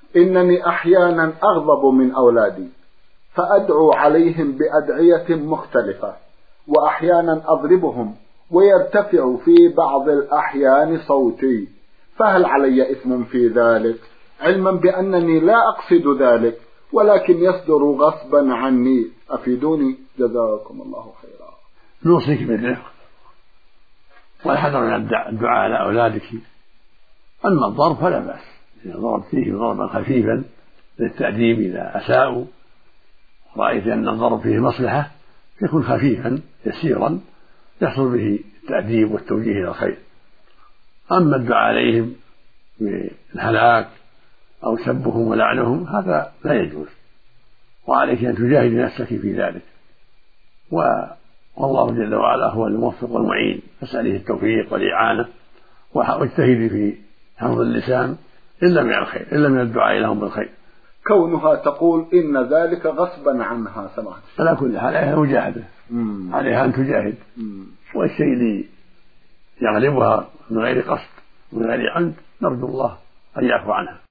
إنني أحيانا أغضب من أولادي فأدعو عليهم بأدعية مختلفة، وأحيانا أضربهم ويرتفع في بعض الأحيان صوتي، فهل علي إثم في ذلك؟ علما بأنني لا أقصد ذلك ولكن يصدر غصبا عني، أفيدوني جزاكم الله خيرا. نوصيك بالرفق والحذر من الدعاء على أولادك. أما الضرب فلا بأس، إذا ضرب فيه ضربا خفيفا للتأديب إذا أساءوا رأيت أن الضرب فيه مصلحة يكون خفيفا يسيرا يحصل به التأديب والتوجيه إلى الخير. أما الدعاء عليهم بالهلاك أو سبهم ولعنهم هذا لا يجوز، وعليك أن تجاهد نفسك في ذلك، والله جل وعلا هو الموفق والمعين، فاسأله التوفيق والإعانة، واجتهدي في حفظ اللسان إلا من الخير، إلا من الدعاء لهم بالخير. كونها تقول إن ذلك غصبا عنها سمعت، على كل حال عليها مجاهدة، عليها أن تجاهد، والشيء اللي يغلبها من غير قصد من غير عمد نرجو الله أن يعفو عنها.